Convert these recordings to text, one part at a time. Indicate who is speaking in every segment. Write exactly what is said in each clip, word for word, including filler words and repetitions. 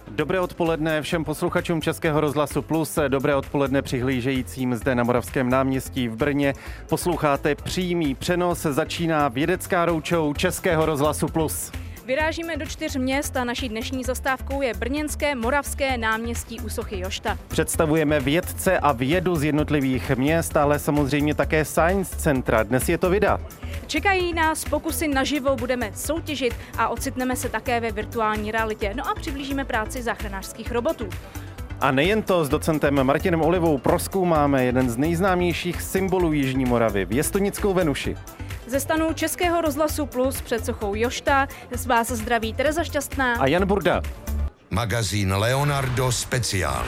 Speaker 1: Dobré odpoledne všem posluchačům Českého rozhlasu Plus, dobré odpoledne přihlížejícím zde na Moravském náměstí v Brně. Posloucháte přímý přenos, začíná vědecká roadshow Českého rozhlasu Plus.
Speaker 2: Vyrážíme do čtyř měst a naší dnešní zastávkou je brněnské Moravské náměstí u sochy Jošta.
Speaker 1: Představujeme vědce a vědu z jednotlivých měst, ale samozřejmě také Science Centra. Dnes je to vida.
Speaker 2: Čekají nás pokusy naživo, budeme soutěžit a ocitneme se také ve virtuální realitě. No a přiblížíme práci záchranářských robotů.
Speaker 1: A nejen to, s docentem Martinem Olivou prozkoumáme jeden z nejznámějších symbolů Jižní Moravy, Věstonickou Venuši.
Speaker 2: Ze stanu Českého rozhlasu Plus před sochou Jošta z vás zdraví Tereza Šťastná
Speaker 1: a Jan Burda.
Speaker 3: Magazín Leonardo Speciál.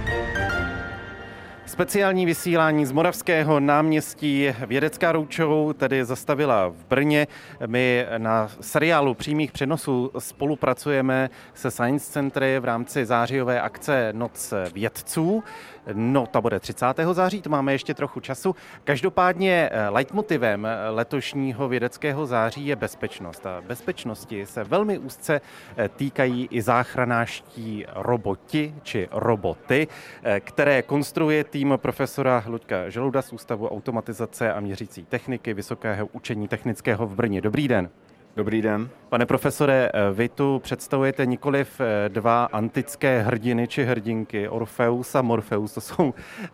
Speaker 1: Speciální vysílání z Moravského náměstí. Vědecká roadshow tedy zastavila v Brně. My na seriálu přímých přenosů spolupracujeme se Science Centry v rámci zářijové akce Noc vědců. No, ta bude třicátého září, to máme ještě trochu času. Každopádně leitmotivem letošního vědeckého září je bezpečnost. A bezpečnosti se velmi úzce týkají i záchranářští roboti či roboty, které konstruuje tým profesora Luďka Žaluda z Ústavu automatizace a měřící techniky Vysokého učení technického v Brně. Dobrý den.
Speaker 4: Dobrý den.
Speaker 1: Pane profesore, vy tu představujete nikoliv dva antické hrdiny či hrdinky, Orfeus a Morfeus. To jsou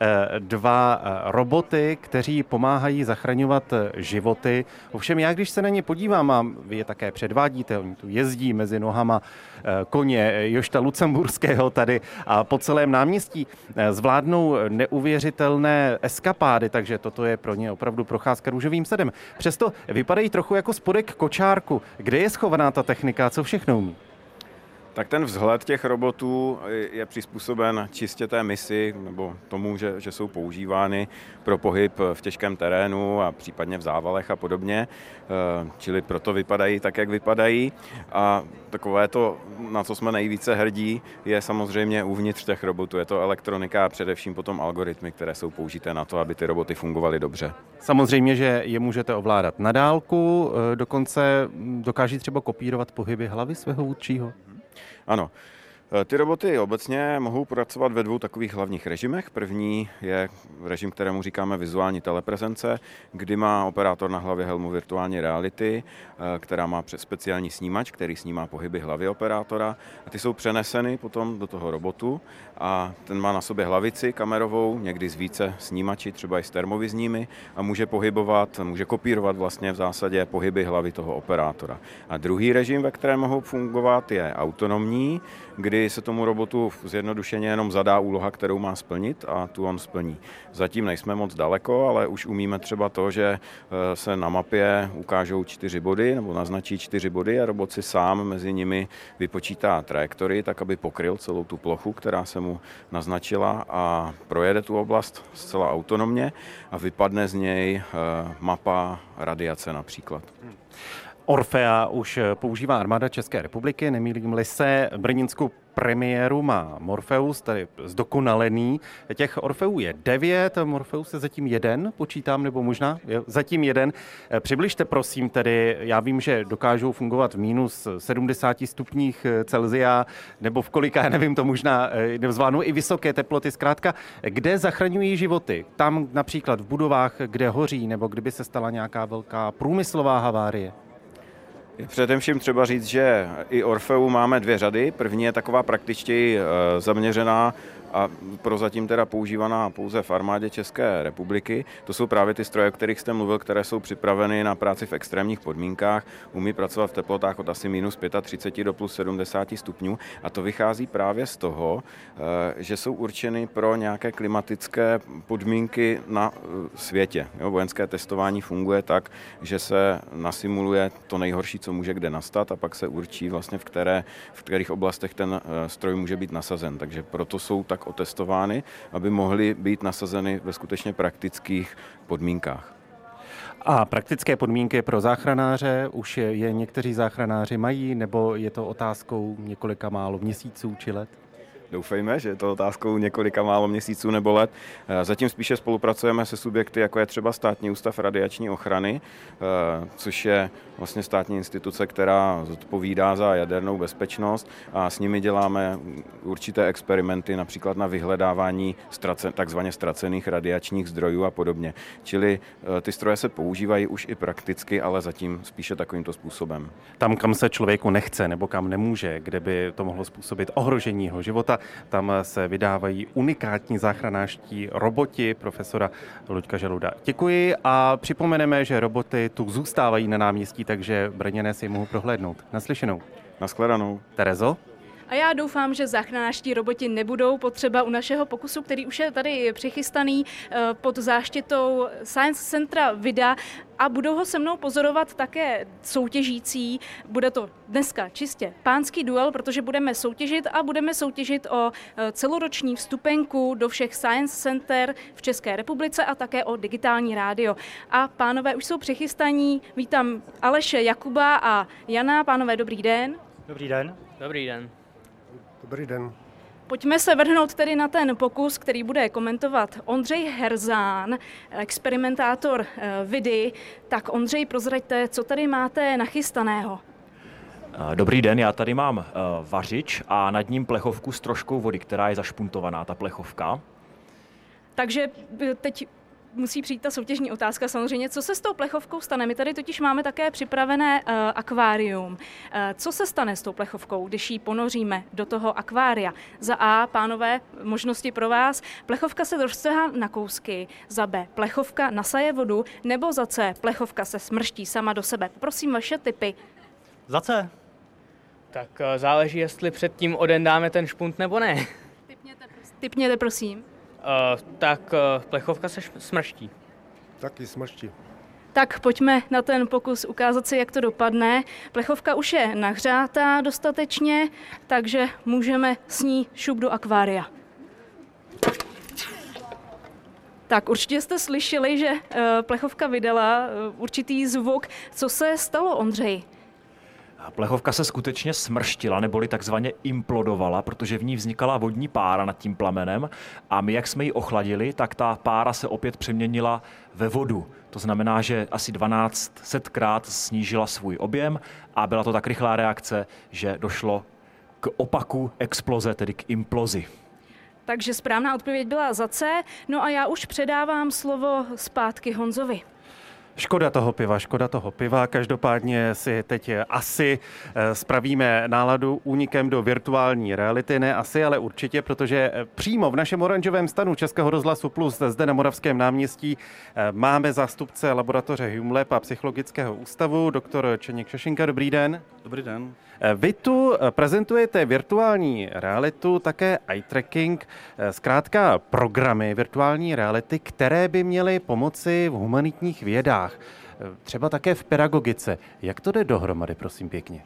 Speaker 1: dva roboty, kteří pomáhají zachraňovat životy. Ovšem já, když se na ně podívám, a vy je také předvádíte, oni tu jezdí mezi nohama koně Jošta Lucemburského tady a po celém náměstí, zvládnou neuvěřitelné eskapády, takže toto je pro ně opravdu procházka růžovým sadem. Přesto vypadají trochu jako spodek kočárku. Kde je schovaná ta technika, co všechno umí?
Speaker 4: Tak ten vzhled těch robotů je přizpůsoben čistě té misi, nebo tomu, že, že jsou používány pro pohyb v těžkém terénu a případně v závalech a podobně. Čili proto vypadají tak, jak vypadají. A takové to, na co jsme nejvíce hrdí, je samozřejmě uvnitř těch robotů. Je to elektronika a především potom algoritmy, které jsou použité na to, aby ty roboty fungovaly dobře.
Speaker 1: Samozřejmě, že je můžete ovládat na dálku, dokonce dokáží třeba kopírovat pohyby hlavy svého vůdčího.
Speaker 4: Ano. Ty roboty obecně mohou pracovat ve dvou takových hlavních režimech. První je režim, kterému říkáme vizuální teleprezence, kdy má operátor na hlavě helmu virtuální reality, která má speciální snímač, který snímá pohyby hlavy operátora. A ty jsou přeneseny potom do toho robotu a ten má na sobě hlavici kamerovou, někdy s více snímači, třeba i s termovizními a může pohybovat, může kopírovat vlastně v zásadě pohyby hlavy toho operátora. A druhý režim, ve kterém mohou fungovat, je autonomní, kdy se tomu robotu zjednodušeně jenom zadá úloha, kterou má splnit a tu on splní. Zatím nejsme moc daleko, ale už umíme třeba to, že se na mapě ukážou čtyři body nebo naznačí čtyři body a robot si sám mezi nimi vypočítá trajektorii, tak aby pokryl celou tu plochu, která se mu naznačila a projede tu oblast zcela autonomně a vypadne z něj mapa radiace například.
Speaker 1: Orfea už používá armáda České republiky, nemýlím-li se, brněnskou premiéru má Morfeus, tady zdokonalený. Těch Orfeů je devět, Morfeus je zatím jeden, počítám, nebo možná jo, zatím jeden. Přibližte prosím tedy, já vím, že dokážou fungovat v minus sedmdesáti stupních Celsia, nebo v kolika, já nevím, to možná zvládnou i vysoké teploty. Zkrátka, kde zachraňují životy? Tam například v budovách, kde hoří, nebo kdyby se stala nějaká velká průmyslová havárie?
Speaker 4: Je především třeba říct, že i Orfeu máme dvě řady. První je taková praktičtěji zaměřená a prozatím teda používaná pouze v armádě České republiky. To jsou právě ty stroje, o kterých jste mluvil, které jsou připraveny na práci v extrémních podmínkách. Umí pracovat v teplotách od asi minus třicet pět do plus sedmdesát stupňů a to vychází právě z toho, že jsou určeny pro nějaké klimatické podmínky na světě. Jo, vojenské testování funguje tak, že se nasimuluje to nejhorší, co může kde nastat a pak se určí vlastně v, které, v kterých oblastech ten stroj může být nasazen. Takže proto jsou tak otestovány, aby mohly být nasazeny ve skutečně praktických podmínkách.
Speaker 1: A praktické podmínky pro záchranáře už je, je někteří záchranáři mají, nebo je to otázkou několika málo měsíců či let?
Speaker 4: Doufejme, že je to otázkou několika málo měsíců nebo let. Zatím spíše spolupracujeme se subjekty, jako je třeba Státní ústav radiační ochrany, což je vlastně státní instituce, která zodpovídá za jadernou bezpečnost, a s nimi děláme určité experimenty, například na vyhledávání ztracen, takzvaně ztracených radiačních zdrojů a podobně. Čili ty stroje se používají už i prakticky, ale zatím spíše takovýmto způsobem.
Speaker 1: Tam, kam se člověku nechce nebo kam nemůže, kde by to mohlo způsobit ohrožení jeho života, tam se vydávají unikátní záchranářští roboti profesora Luďka Žaluda. Děkuji a připomeneme, že roboty tu zůstávají na náměstí, takže Brněné si mohou prohlédnout. Naslyšenou.
Speaker 4: Nashledanou.
Speaker 1: Terezo?
Speaker 2: A já doufám, že záchranářští roboti nebudou potřeba u našeho pokusu, který už je tady přichystaný pod záštitou Science Centra Vida, a budou ho se mnou pozorovat také soutěžící. Bude to dneska čistě pánský duel, protože budeme soutěžit a budeme soutěžit o celoroční vstupenku do všech Science Center v České republice a také o digitální rádio. A pánové už jsou přichystaní. Vítám Aleše, Jakuba a Jana. Pánové, dobrý den.
Speaker 5: Dobrý den.
Speaker 6: Dobrý den.
Speaker 7: Dobrý den.
Speaker 2: Pojďme se vrhnout tedy na ten pokus, který bude komentovat Ondřej Herzán, experimentátor Vidy. Tak Ondřej, prozraďte, co tady máte nachystaného?
Speaker 5: Dobrý den, já tady mám vařič a nad ním plechovku s troškou vody, která je zašpuntovaná, ta plechovka.
Speaker 2: Takže teď musí přijít ta soutěžní otázka samozřejmě, co se s tou plechovkou stane. My tady totiž máme také připravené uh, akvárium. Uh, co se stane s tou plechovkou, když ji ponoříme do toho akvária? Za A, pánové, možnosti pro vás, plechovka se roztrhá na kousky, za B, plechovka nasaje vodu, nebo za C, plechovka se smrští sama do sebe. Prosím vaše tipy.
Speaker 6: Za C. Tak uh, záleží, jestli předtím odendáme ten špunt nebo ne.
Speaker 2: Tipněte, prosím. Tipněte, prosím.
Speaker 6: Uh, tak uh, plechovka se smrští.
Speaker 7: Taky smrští.
Speaker 2: Tak pojďme na ten pokus ukázat si, jak to dopadne. Plechovka už je nahřátá dostatečně, takže můžeme s ní šup do akvária. Tak určitě jste slyšeli, že uh, plechovka vydala uh, určitý zvuk. Co se stalo, Ondřej?
Speaker 5: Plechovka se skutečně smrštila, neboli takzvaně implodovala, protože v ní vznikala vodní pára nad tím plamenem a my, jak jsme ji ochladili, tak ta pára se opět přeměnila ve vodu. To znamená, že asi dvanáct setkrát snížila svůj objem a byla to tak rychlá reakce, že došlo k opaku exploze, tedy k implozi.
Speaker 2: Takže správná odpověď byla za C. No a já už předávám slovo zpátky Honzovi.
Speaker 1: Škoda toho piva, škoda toho piva. Každopádně si teď asi spravíme náladu únikem do virtuální reality. Ne asi, ale určitě, protože přímo v našem oranžovém stanu Českého rozhlasu Plus zde na Moravském náměstí máme zástupce laboratoře HumeLab a Psychologického ústavu, doktor Čeněk Šašinka. Dobrý den.
Speaker 8: Dobrý den.
Speaker 1: Vy tu prezentujete virtuální realitu, také eye tracking, zkrátka programy virtuální reality, které by měly pomoci v humanitních vědách, třeba také v pedagogice. Jak to jde dohromady, prosím pěkně?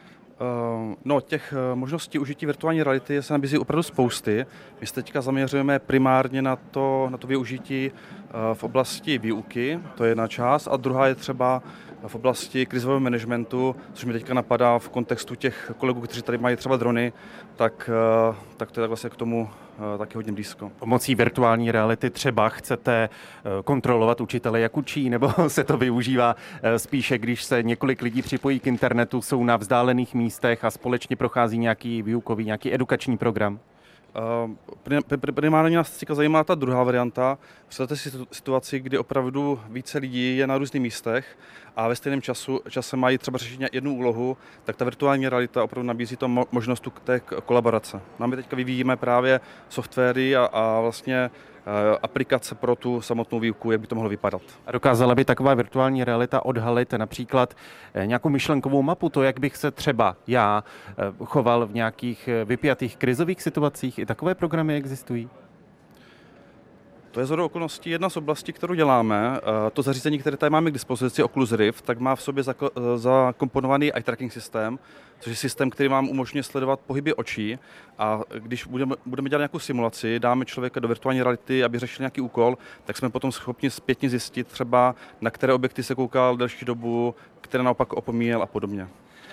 Speaker 8: No, těch možností užití virtuální reality se nabízí opravdu spousty. My se teďka zaměřujeme primárně na to, na to využití v oblasti výuky, to je jedna část, a druhá je třeba v oblasti krizového managementu, což mi teďka napadá v kontextu těch kolegů, kteří tady mají třeba drony, tak, tak to je tak vlastně k tomu taky hodně blízko.
Speaker 1: Pomocí virtuální reality třeba chcete kontrolovat učitele, jak učí, nebo se to využívá spíše, když se několik lidí připojí k internetu, jsou na vzdálených místech a společně prochází nějaký výukový, nějaký edukační program?
Speaker 8: Primárně nás teďka zajímá ta druhá varianta. Představte si situaci, kdy opravdu více lidí je na různých místech a ve stejném času, čase mají třeba řešit jednu úlohu, tak ta virtuální realita opravdu nabízí to možnost té kolaborace. No my teďka vyvíjíme právě softwary a, a vlastně aplikace pro tu samotnou výuku, jak by to mohlo vypadat.
Speaker 1: A dokázala by taková virtuální realita odhalit například nějakou myšlenkovou mapu, to, jak bych se třeba já choval v nějakých vypjatých krizových situacích? I takové programy existují?
Speaker 8: To je shodou okolností jedna z oblastí, kterou děláme. To zařízení, které tady máme k dispozici, Oculus Rift, tak má v sobě zakomponovaný eye tracking systém, což je systém, který vám umožňuje sledovat pohyby očí, a když budeme, budeme dělat nějakou simulaci, dáme člověka do virtuální reality, aby řešil nějaký úkol, tak jsme potom schopni zpětně zjistit třeba, na které objekty se koukal delší dobu, které naopak opomíjel a podobně.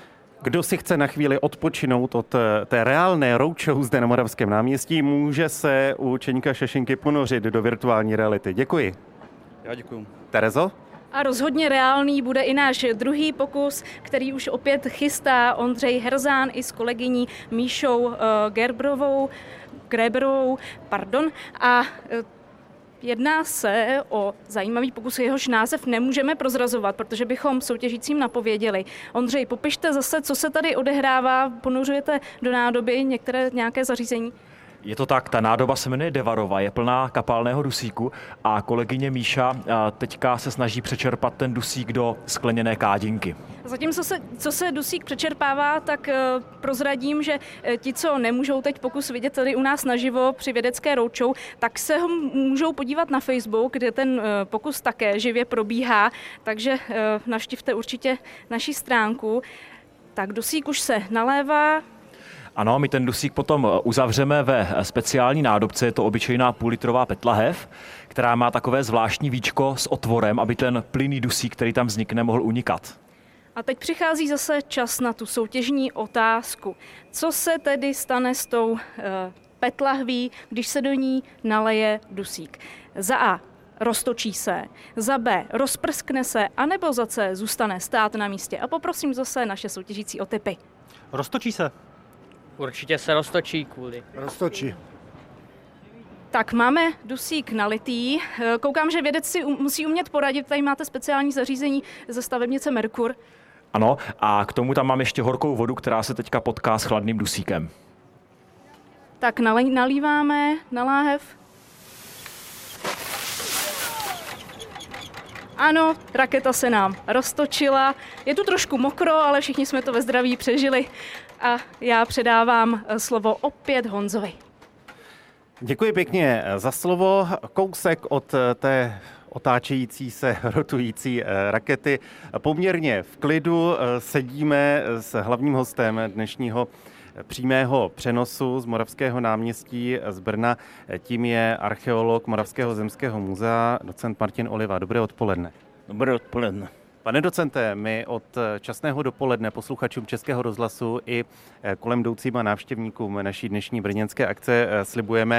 Speaker 1: Kdo si chce na chvíli odpočinout od té reálné roadshow zde na Moravském náměstí, může se u Čeňka Šešinky ponořit do virtuální reality. Děkuji.
Speaker 8: Já děkuji.
Speaker 1: Terezo?
Speaker 2: A rozhodně reálný bude i náš druhý pokus, který už opět chystá Ondřej Herzán i s kolegyní Míšou uh, Gerbrovou, Greberovou, pardon, a uh, jedná se o zajímavý pokus, jehož název nemůžeme prozrazovat, protože bychom soutěžícím napověděli. Ondřej, popište zase, co se tady odehrává, ponořujete do nádoby některé nějaké zařízení?
Speaker 5: Je to tak, ta nádoba se jmenuje Devarova, je plná kapalného dusíku a kolegyně Míša teďka se snaží přečerpat ten dusík do skleněné kádinky.
Speaker 2: Zatím, co se, co se dusík přečerpává, tak uh, prozradím, že uh, ti, co nemůžou teď pokus vidět tady u nás naživo při vědecké roadshow, tak se ho můžou podívat na Facebook, kde ten uh, pokus také živě probíhá, takže uh, navštivte určitě naši stránku. Tak dusík už se nalévá.
Speaker 5: Ano, my ten dusík potom uzavřeme ve speciální nádobce, je to obyčejná půllitrová petlahev, která má takové zvláštní víčko s otvorem, aby ten plynný dusík, který tam vznikne, mohl unikat.
Speaker 2: A teď přichází zase čas na tu soutěžní otázku. Co se tedy stane s tou uh, petlahví, když se do ní naleje dusík? Za A. Roztočí se, za B. Rozprskne se, anebo za C. Zůstane stát na místě. A poprosím zase naše soutěžící o tipy.
Speaker 9: Roztočí se.
Speaker 6: Určitě se roztočí kvůli.
Speaker 7: Roztočí.
Speaker 2: Tak máme dusík nalitý. Koukám, že vědec si musí umět poradit. Tady máte speciální zařízení ze stavebnice Merkur.
Speaker 5: Ano, a k tomu tam mám ještě horkou vodu, která se teďka potká s chladným dusíkem.
Speaker 2: Tak nalíváme na láhev. Ano, raketa se nám roztočila. Je tu trošku mokro, ale všichni jsme to ve zdraví přežili. A já předávám slovo opět Honzovi.
Speaker 1: Děkuji pěkně za slovo. Kousek od té otáčející se, rotující rakety. Poměrně v klidu sedíme s hlavním hostem dnešního přímého přenosu z Moravského náměstí z Brna. Tím je archeolog Moravského zemského muzea, docent Martin Oliva. Dobré odpoledne.
Speaker 10: Dobré odpoledne.
Speaker 1: Pane docente, my od časného dopoledne posluchačům Českého rozhlasu i kolem jdoucím a návštěvníkům naší dnešní brněnské akce slibujeme,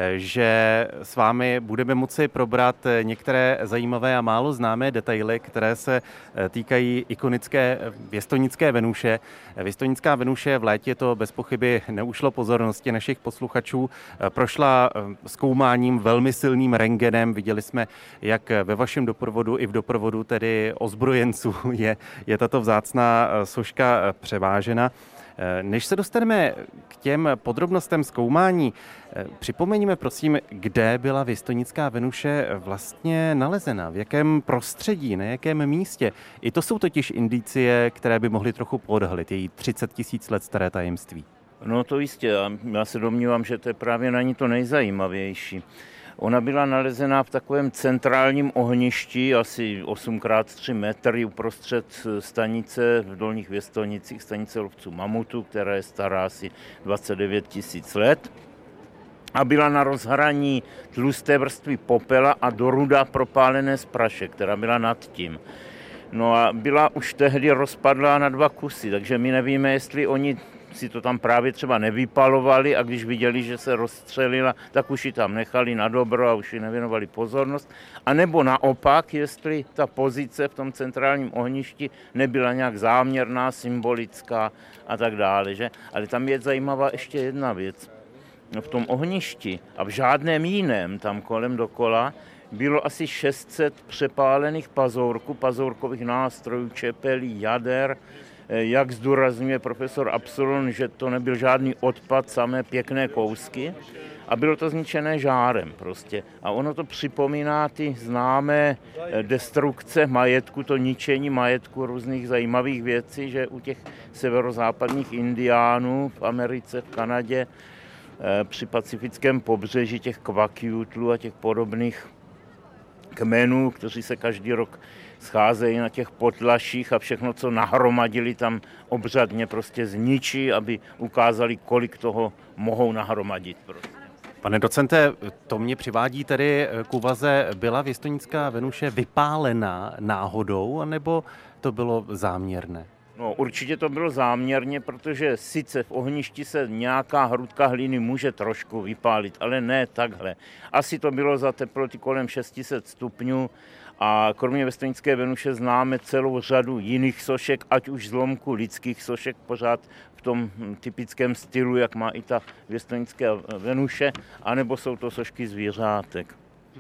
Speaker 1: že s vámi budeme moci probrat některé zajímavé a málo známé detaily, které se týkají ikonické věstonické Venuše. Věstonická Venuše v létě to bez pochyby neušlo pozornosti našich posluchačů. Prošla zkoumáním velmi silným rentgenem. Viděli jsme, jak ve vašem doprovodu i v doprovodu tedy ozbrojenců je, je tato vzácná soška převážena. Než se dostaneme k těm podrobnostem zkoumání, připomeňme prosím, kde byla věstonická Venuše vlastně nalezena, v jakém prostředí, na jakém místě. I to jsou totiž indicie, které by mohly trochu podhalit její třicet tisíc let staré tajemství.
Speaker 10: No to jistě, a já se domnívám, že to je právě na ní to nejzajímavější. Ona byla nalezená v takovém centrálním ohništi, asi osm krát tři metry uprostřed stanice v Dolních Věstonicích, stanice lovců mamutu, která je stará asi dvacet devět tisíc let. A byla na rozhraní tlusté vrstvy popela a doruda propálené z praše, která byla nad tím. No a byla už tehdy rozpadlá na dva kusy, takže my nevíme, jestli oni si to tam právě třeba nevypalovali a když viděli, že se rozstřelila, tak už ji tam nechali na dobro a už ji nevěnovali pozornost. A nebo naopak, jestli ta pozice v tom centrálním ohništi nebyla nějak záměrná, symbolická a tak dále. Že? Ale tam je zajímavá ještě jedna věc. V tom ohništi a v žádném jiném tam kolem dokola bylo asi šest set přepálených pazourků, pazourkových nástrojů, čepelí, jader. Jak zdůrazňuje profesor Absolon, že to nebyl žádný odpad, samé pěkné kousky a bylo to zničené žárem prostě. A ono to připomíná ty známé destrukce majetku, to ničení majetku různých zajímavých věcí, že u těch severozápadních indiánů v Americe, v Kanadě, při pacifickém pobřeží těch kvakiutlů a těch podobných kmenů, kteří se každý rok scházejí na těch potlaších a všechno, co nahromadili, tam obřadně prostě zničí, aby ukázali, kolik toho mohou nahromadit. Prostě.
Speaker 1: Pane docente, to mě přivádí tedy k úvaze, byla věstonická Venuše vypálená náhodou, anebo to bylo záměrné?
Speaker 10: No, určitě to bylo záměrně, protože sice v ohništi se nějaká hrudka hlíny může trošku vypálit, ale ne takhle. Asi to bylo za teploty kolem šest set stupňů a kromě Věstonické Venuše známe celou řadu jiných sošek, ať už zlomku lidských sošek, pořád v tom typickém stylu, jak má i ta Věstonická Venuše, anebo jsou to sošky zvířátek.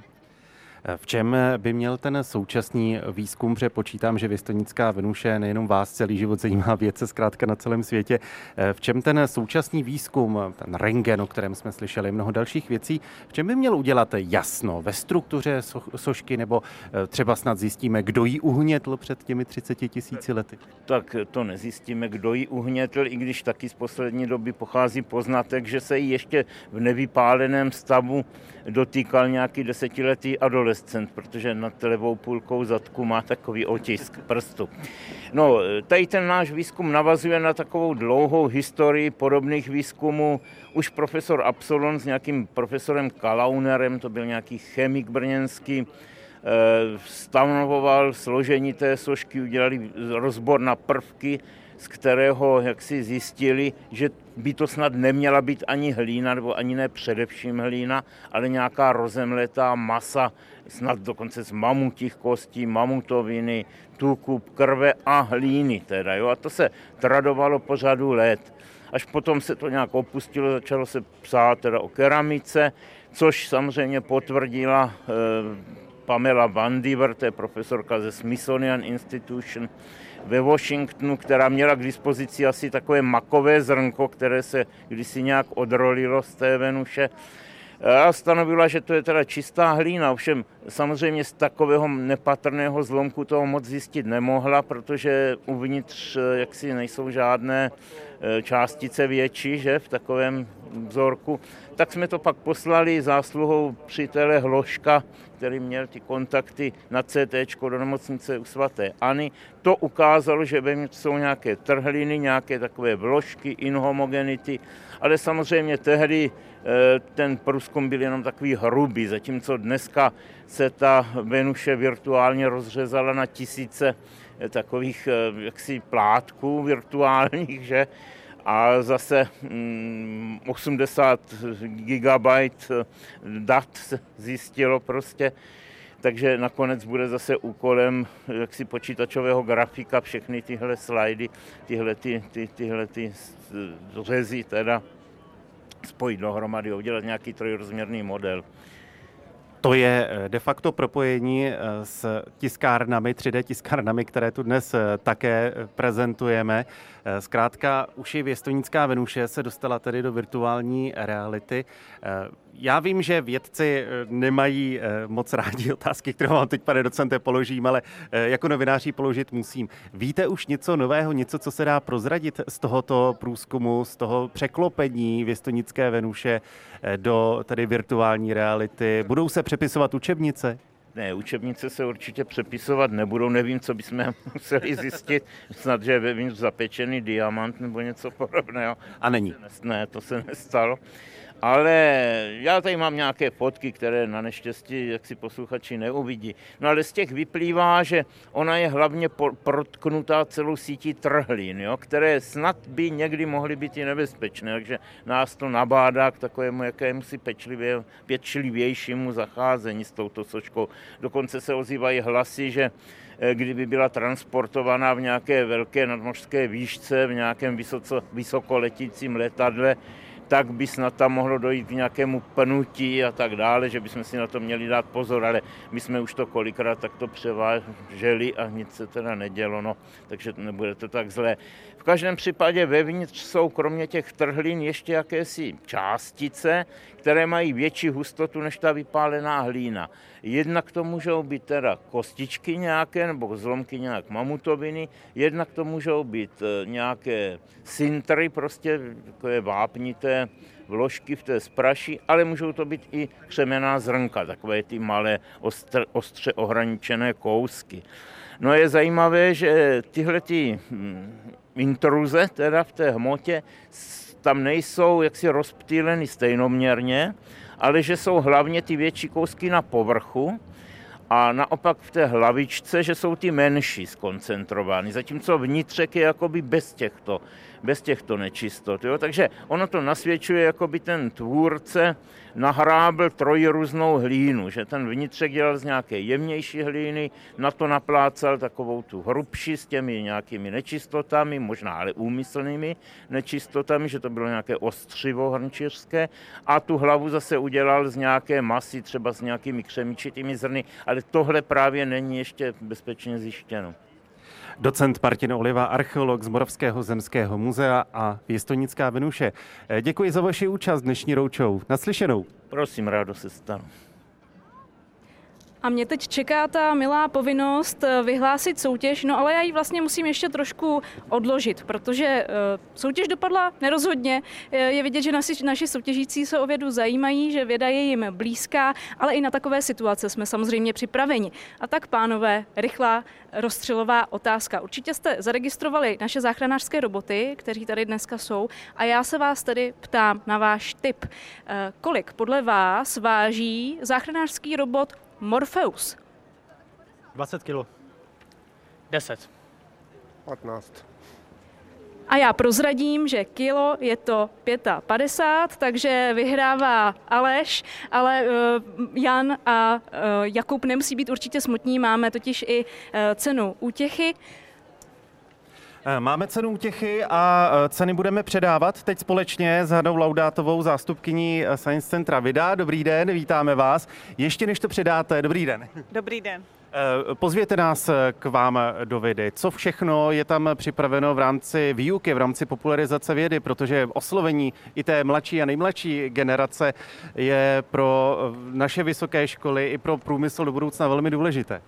Speaker 1: V čem by měl ten současný výzkum, protože počítám, že Věstonická Venuše nejenom vás celý život zajímá, vědce zkrátka na celém světě, v čem ten současný výzkum, ten rentgen, o kterém jsme slyšeli, mnoho dalších věcí, v čem by měl udělat jasno? Ve struktuře sošky nebo třeba snad zjistíme, kdo ji uhnětl před těmi třiceti tisíci lety?
Speaker 10: Tak to nezjistíme, kdo ji uhnětl, i když taky z poslední doby pochází poznatek, že se jí ještě v nevypáleném stavu dotýkal nějaký desetiletý adolescent, protože nad levou půlkou zadku má takový otisk prstu. No, tady ten náš výzkum navazuje na takovou dlouhou historii podobných výzkumů. Už profesor Absolon s nějakým profesorem Kalaunerem, to byl nějaký chemik brněnský, stanovoval složení té sošky, udělali rozbor na prvky, z kterého jak si zjistili, že by to snad neměla být ani hlína, nebo ani ne především hlína, ale nějaká rozemletá masa, snad dokonce z mamutích kostí, mamutoviny, tuku, krve a hlíny teda, jo. A to se tradovalo po řadu let. Až potom se to nějak opustilo, začalo se psát teda o keramice, což samozřejmě potvrdila eh, Pamela Van Diver, to je profesorka ze Smithsonian Institution ve Washingtonu, která měla k dispozici asi takové makové zrnko, které se kdysi nějak odrolilo z té Venuše. A stanovila, že to je teda čistá hlína, ovšem samozřejmě z takového nepatrného zlomku toho moc zjistit nemohla, protože uvnitř jaksi nejsou žádné částice větší, že, v takovém vzorku. Tak jsme to pak poslali zásluhou přítele Hloška, který měl ty kontakty na C T do nemocnice u svaté Anny. To ukázalo, že vevnitř jsou nějaké trhliny, nějaké takové vložky, inhomogenity, ale samozřejmě tehdy ten průzkum byl jenom takový hrubý, zatímco dneska se ta Venuše virtuálně rozřezala na tisíce takových jaksi plátků virtuálních, že? A zase osmdesát gigabajt dat se zjistilo prostě, takže nakonec bude zase úkolem jaksi počítačového grafika všechny tyhle slajdy, tyhle, ty, ty, tyhle ty řezy teda spojit dohromady, udělat nějaký trojrozměrný model.
Speaker 1: To je de facto propojení s tiskárnami, tři dé tiskárnami, které tu dnes také prezentujeme. Zkrátka už i Věstonická Venuše se dostala tedy do virtuální reality. Já vím, že vědci nemají moc rádi otázky, které vám teď, pane docente, položím, ale jako novináři položit musím. Víte už něco nového, něco, co se dá prozradit z tohoto průzkumu, z toho překlopení Věstonické Venuše do tedy virtuální reality? Budou se přepisovat učebnice?
Speaker 10: Ne, učebnice se určitě přepisovat nebudou, nevím, co bychom museli zjistit, snad, že je vevnitř zapečený diamant nebo něco podobného.
Speaker 1: A není?
Speaker 10: Ne, to se nestalo. Ale já tady mám nějaké fotky, které na neštěstí jaksi posluchači neuvidí. No ale z těch vyplývá, že ona je hlavně protknutá celou sítí trhlin, jo, které snad by někdy mohly být i nebezpečné, takže nás to nabádá k takovému jakémusi pečlivě, pečlivějšímu zacházení s touto soškou. Dokonce se ozývají hlasy, že kdyby byla transportovaná v nějaké velké nadmořské výšce, v nějakém vysoce, vysokoletícím letadle, tak by snad tam mohlo dojít k nějakému pnutí a tak dále, že bychom si na to měli dát pozor, ale my jsme už to kolikrát takto převáželi a nic se teda nedělo, no, takže nebude to tak zlé. V každém případě vevnitř jsou kromě těch trhlin ještě jakési částice, které mají větší hustotu než ta vypálená hlína. Jednak to můžou být teda kostičky nějaké nebo zlomky nějak mamutoviny, jednak to můžou být nějaké sintry, prostě takové vápnité vložky v té spraši, ale můžou to být i křemenná zrnka, takové ty malé ostře, ostře ohraničené kousky. No je zajímavé, že tyhle ty intruze teda v té hmotě tam nejsou jaksi rozptýleny stejnoměrně, ale že jsou hlavně ty větší kousky na povrchu a naopak v té hlavičce, že jsou ty menší skoncentrovány, zatímco vnitřek je jakoby bez těchto, bez těchto nečistot. Jo? Takže ono to nasvědčuje, jakoby ten tvůrce nahrábl trojrůznou hlínu, že ten vnitřek dělal z nějaké jemnější hlíny, na to naplácal takovou tu hrubší s těmi nějakými nečistotami, možná ale úmyslnými nečistotami, že to bylo nějaké ostřivo hrnčířské, a tu hlavu zase udělal z nějaké masy, třeba s nějakými křemičitými zrny, ale tohle právě není ještě bezpečně zjištěno.
Speaker 1: Docent Martin Oliva, archeolog z Moravského zemského muzea a Pěstounická Venuše. Děkuji za vaši účast dnešní roadshow. Naslyšenou.
Speaker 10: Prosím, rádo se stanu.
Speaker 2: A mě teď čeká ta milá povinnost vyhlásit soutěž, no ale já ji vlastně musím ještě trošku odložit, protože soutěž dopadla nerozhodně. Je vidět, že naši, naši soutěžící se o vědu zajímají, že věda je jim blízká, ale i na takové situace jsme samozřejmě připraveni. A tak, pánové, rychlá rozstřelová otázka. Určitě jste zaregistrovali naše záchranářské roboty, kteří tady dneska jsou, a já se vás tedy ptám na váš tip. Kolik podle vás váží záchranářský robot Morpheus?
Speaker 6: dvacet kilo. deset.
Speaker 7: patnáct.
Speaker 2: A já prozradím, že kilo je to padesát pět, takže vyhrává Aleš, ale uh, Jan a uh, Jakub nemusí být určitě smutní, máme totiž i uh, cenu útěchy.
Speaker 1: Máme cenu útěchy a ceny budeme předávat teď společně s Hanou Laudátovou, zástupkyní Science Centra Vida. Dobrý den, vítáme vás. Ještě než to předáte, dobrý den.
Speaker 9: Dobrý den.
Speaker 1: Pozvěte nás k vám do Vidy. Co všechno je tam připraveno v rámci výuky, v rámci popularizace vědy, protože oslovení i té mladší a nejmladší generace je pro naše vysoké školy i pro průmysl do budoucna velmi důležité.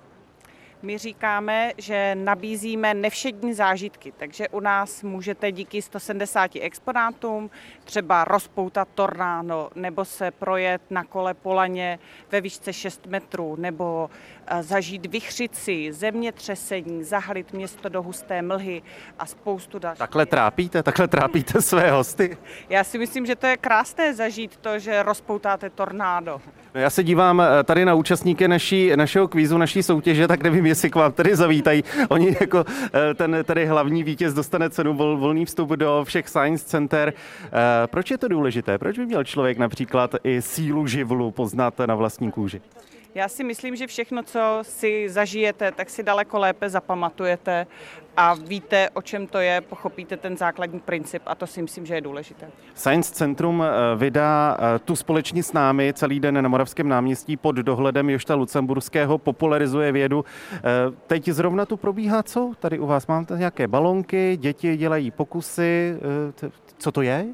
Speaker 9: My říkáme, že nabízíme nevšední zážitky, takže u nás můžete díky sto sedmdesáti exponátům třeba rozpoutat tornádo, nebo se projet na kole po laně ve výšce šest metrů, nebo zažít vichřici, zemětřesení, zahalit město do husté mlhy a spoustu dalších.
Speaker 1: Takhle trápíte, takhle trápíte své hosty?
Speaker 9: Já si myslím, že to je krásné zažít to, že rozpoutáte tornádo.
Speaker 1: No, já se dívám tady na účastníky naší, našeho kvízu, naší soutěže, tak nevím, jestli k vám tady zavítají. Oni jako ten tady hlavní vítěz dostane cenu vol, volný vstup do všech Science Center. Proč je to důležité? Proč by měl člověk například i sílu živlu poznat na vlastní kůži?
Speaker 9: Já si myslím, že všechno, co si zažijete, tak si daleko lépe zapamatujete a víte, o čem to je, pochopíte ten základní princip a to si myslím, že je důležité.
Speaker 1: Science Centrum Vida tu společně s námi celý den na Moravském náměstí pod dohledem Jošta Lucemburského popularizuje vědu. Teď zrovna tu probíhá co? Tady u vás máte nějaké balonky, děti dělají pokusy. Co to je?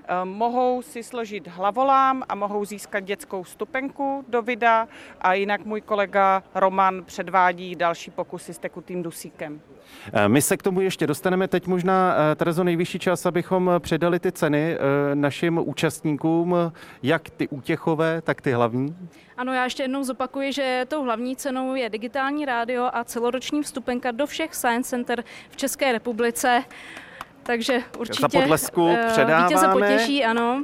Speaker 9: Mohou si složit hlavolám a mohou získat dětskou vstupenku do Vida a jinak můj kolega Roman předvádí další pokusy s tekutým dusíkem.
Speaker 1: My se k tomu ještě dostaneme. Teď možná, Terezo, nejvyšší čas, abychom předali ty ceny našim účastníkům, jak ty útěchové, tak ty hlavní.
Speaker 2: Ano, já ještě jednou zopakuji, že tou hlavní cenou je digitální rádio a celoroční vstupenka do všech Science Center v České republice. Takže určitě
Speaker 1: za potlesku předáváme.
Speaker 2: Vítěze potěší, ano.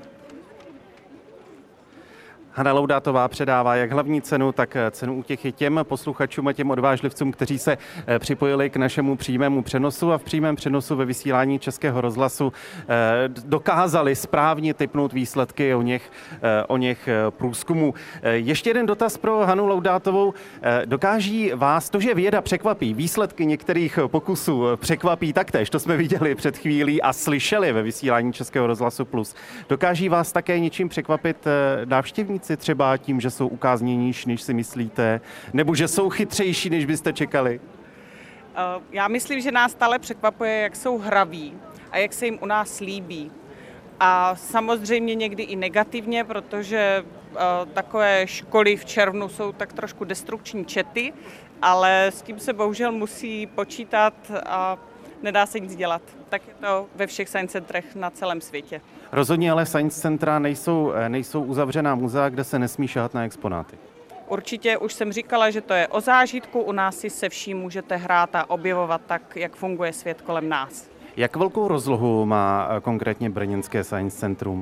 Speaker 1: Hana Laudátová předává jak hlavní cenu, tak cenu útěchy těm posluchačům a těm odvážlivcům, kteří se připojili k našemu přímému přenosu a v přímém přenosu ve vysílání Českého rozhlasu dokázali správně tipnout výsledky o něch, o něch průzkumů. Ještě jeden dotaz pro Hanu Laudátovou. Dokáží vás to, že věda překvapí, výsledky některých pokusů překvapí taktéž, to jsme viděli před chvílí a slyšeli ve vysílání Českého rozhlasu Plus. Dokáží vás také něčím překvapit návštěvníci? Třeba tím, že jsou ukázněnější, než si myslíte, nebo že jsou chytřejší, než byste čekali?
Speaker 9: Já myslím, že nás stále překvapuje, jak jsou hraví a jak se jim u nás líbí. A samozřejmě někdy i negativně, protože takové školy v červnu jsou tak trošku destrukční čety, ale s tím se bohužel musí počítat a nedá se nic dělat. Tak je to ve všech science centrech na celém světě.
Speaker 1: Rozhodně ale science centra nejsou, nejsou uzavřená muzea, kde se nesmí šahat na exponáty.
Speaker 9: Určitě už jsem říkala, že to je o zážitku, u nás si se vším můžete hrát a objevovat tak, jak funguje svět kolem nás.
Speaker 1: Jak velkou rozlohu má konkrétně brněnské Science Centrum?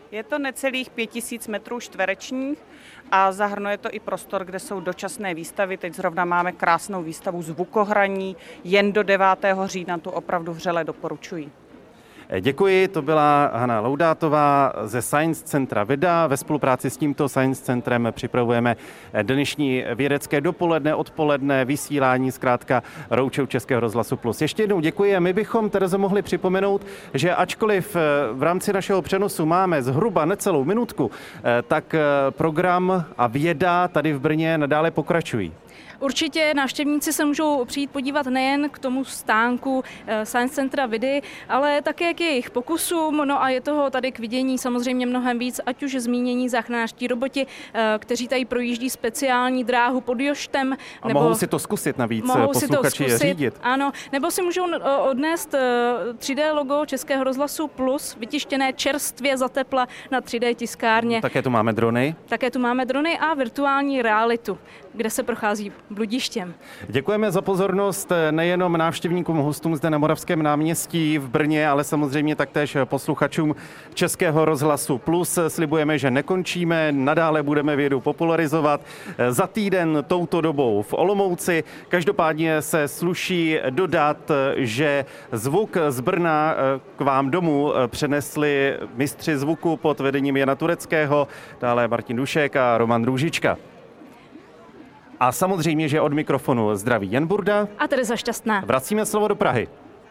Speaker 9: Je to necelých pět tisíc metrů čtverečních a zahrnuje to i prostor, kde jsou dočasné výstavy. Teď zrovna máme krásnou výstavu zvukohraní, jen do devátého října, tu opravdu vřele doporučuji.
Speaker 1: Děkuji, to byla Hana Laudátová ze Science Centra Vida. Ve spolupráci s tímto Science Centrem připravujeme dnešní vědecké dopoledne, odpoledne, vysílání zkrátka Roučou Českého rozhlasu Plus. Ještě jednou děkuji a my bychom, Terezo, mohli připomenout, že ačkoliv v rámci našeho přenosu máme zhruba necelou minutku, tak program a věda tady v Brně nadále pokračují.
Speaker 2: Určitě návštěvníci se můžou přijít podívat nejen k tomu stánku Science Centra Vidy, ale také k jejich pokusům. No a je toho tady k vidění samozřejmě mnohem víc, ať už zmínění záchranářští roboti, kteří tady projíždí speciální dráhu pod Joštem.
Speaker 1: A nebo mohou si to zkusit navíc posluchači řídit.
Speaker 2: Ano, nebo si můžou odnést tři dé logo Českého rozhlasu Plus, vytištěné čerstvě za tepla na tři dé tiskárně.
Speaker 1: Také tu máme drony.
Speaker 2: Také tu máme drony a virtuální realitu, kde se prochází bludištěm.
Speaker 1: Děkujeme za pozornost nejenom návštěvníkům, hostům zde na Moravském náměstí v Brně, ale samozřejmě taktéž posluchačům Českého rozhlasu Plus. Slibujeme, že nekončíme, nadále budeme vědu popularizovat. Za týden touto dobou v Olomouci. Každopádně se sluší dodat, že zvuk z Brna k vám domů přenesli mistři zvuku pod vedením Jana Tureckého, dále Martin Dušek a Roman Růžička. A samozřejmě, že od mikrofonu zdraví Jan Burda
Speaker 2: a Tereza Šťastná.
Speaker 1: Vracíme slovo do Prahy.